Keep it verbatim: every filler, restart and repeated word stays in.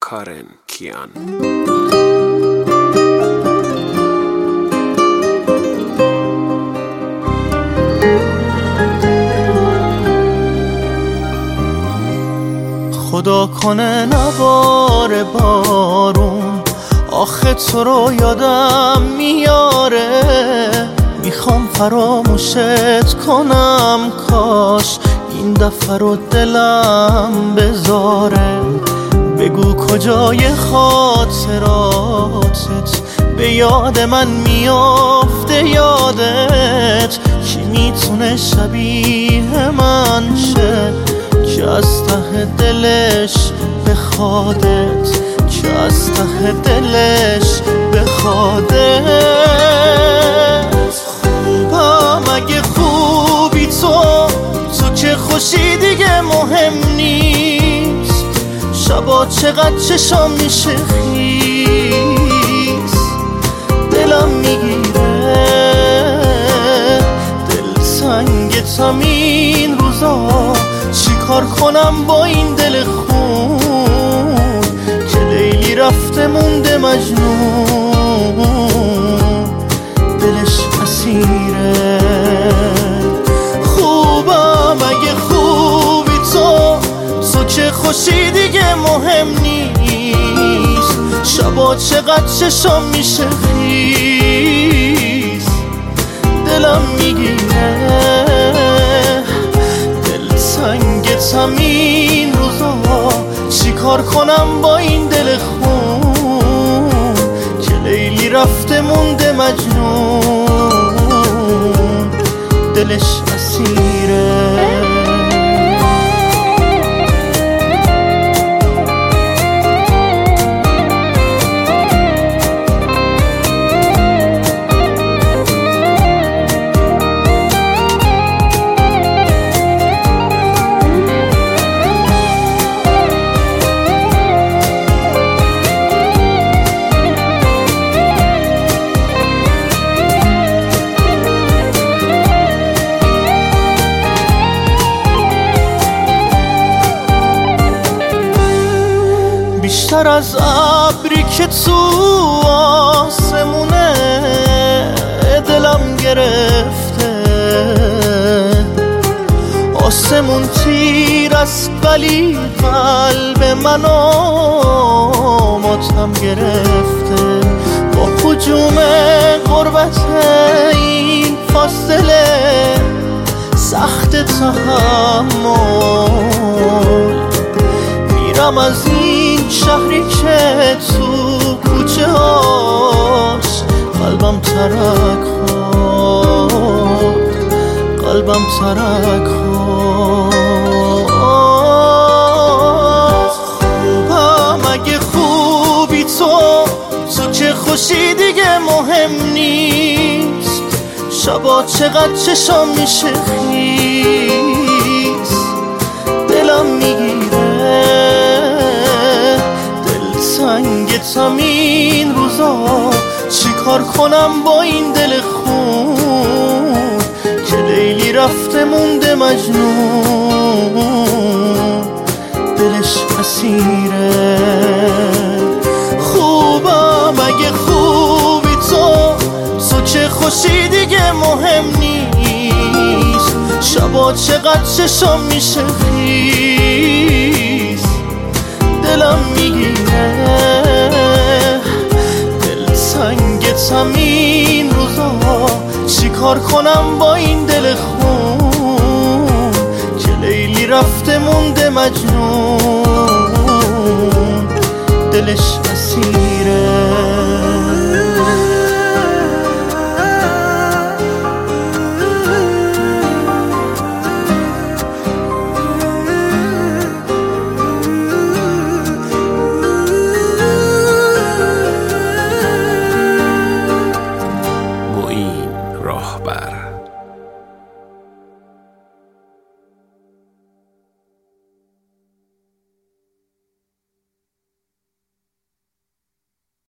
کارن کیان. خدا کنه نباره بارون، آخه تو رو یادم میاره. میخوام فراموشت کنم، کاش این دفعه رو دلم بذاره. بگو کجای خاطراتت به یاد من میافته یادت. کی میتونه شبیه من شه که از ته دلش بخوادت، که از ته دلش بخوادت. خوبم اگه خوبی تو، تو که خوشی دیگه مهم نیست. شبا چقدر چشام میشه خیس، دلم میگیره دل سنگتم این روزا. چی کار کنم با این دل خون که لیلی رفته مونده مجنون، دلش اسیره. خوبم اگه خوبی تو، تو که خوشی دیگه مهم نیست. شبا چقدر چشام میشه خیس، دلم میگیره سنگتم این روزا. چی کار کنم با این دل خون که لیلی رفته مونده مجنون، دلش اسیره. بیشتر از ابری که تو آسمونه دلم گرفته. آسمون تیر است ولی قلب منو ماتم گرفته. با هجوم غربت این فاصله سخت تحمل، میرم از این شهری که تو کوچه هاش قلبم ترک خورد، قلبم ترک خورد. خوبم اگه خوبی تو، تو که خوشی دیگه مهم نیست. شبا چقدر چشام میشه خیس، دلم میگیره سنگتم این روزا. چی کار کنم با این دل خون که لیلی رفته مونده مجنون، دلش اسیره. خوبم اگه خوبی تو، تو که خوشی دیگه مهم نیست. شبا چقدر چشام میشه خیس، دلم میگیره دل سنگتم این روزا. چی کار کنم با این دل خون که لیلی رفته مونده مجنون، دلش اسیره. راهبر